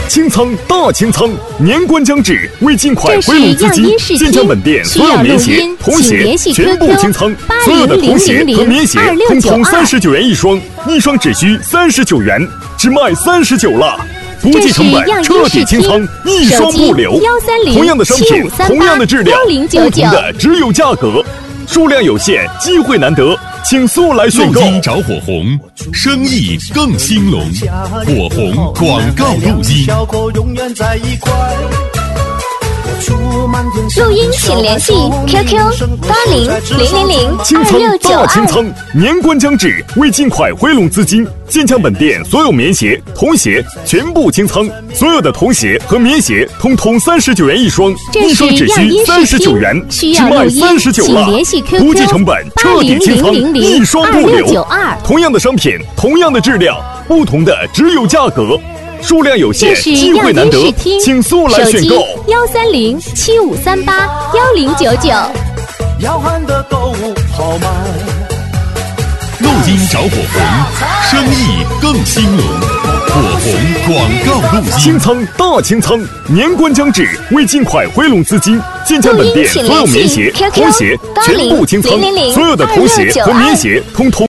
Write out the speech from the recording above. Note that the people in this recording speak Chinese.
清仓大清仓，年关将至，为尽快回笼资金，建强本店所有棉鞋、童鞋全部清仓，所有的童鞋和棉鞋统统39元一双，一双只需39元，只卖39了。不计成本，彻底清仓，一双不留。同样的商品，同样的质量，不同的只有价格，数量有限，机会难得，请速来选购。 录音找火红，生意更兴隆。火红广告录音。 录音请联系 QQ 80000269 清仓大清仓，年关将至，为尽快回笼资金，建强本店所有棉鞋、童鞋全部清仓，所有的童鞋和棉鞋统统39元一双，一双只需39元，只卖39了。不计成本，彻底清仓，一双不留。同样的商品，同样的质量，不同的只有价格。数量有限，机会难得，请速来选购。 13075381099。 彪悍的购物豪迈， 录音找火红，生意更兴隆。火红广告录音。 清仓大清仓，年关将至，为尽快回笼资金，建强本店所有棉鞋、童鞋全部清仓，所有的童鞋和棉鞋统统